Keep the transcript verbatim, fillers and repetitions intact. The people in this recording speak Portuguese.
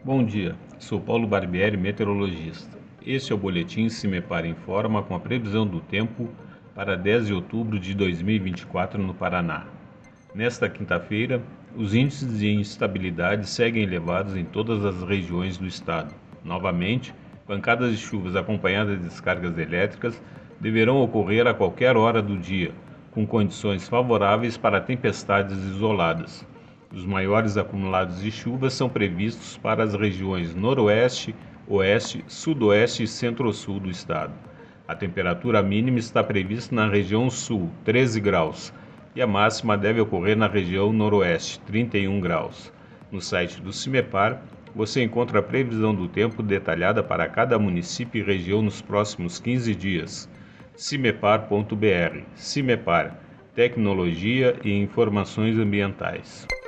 Bom dia, sou Paulo Barbieri, meteorologista. Este é o boletim CIMEPAR Informa com a previsão do tempo para dez de outubro de dois mil e vinte e quatro no Paraná. Nesta quinta-feira, os índices de instabilidade seguem elevados em todas as regiões do estado. Novamente, pancadas de chuvas acompanhadas de descargas elétricas deverão ocorrer a qualquer hora do dia, com condições favoráveis para tempestades isoladas. Os maiores acumulados de chuvas são previstos para as regiões noroeste, oeste, sudoeste e centro-sul do estado. A temperatura mínima está prevista na região sul, treze graus, e a máxima deve ocorrer na região noroeste, trinta e um graus. No site do CIMEPAR, você encontra a previsão do tempo detalhada para cada município e região nos próximos quinze dias. cimepar ponto br. CIMEPAR, Tecnologia e Informações Ambientais.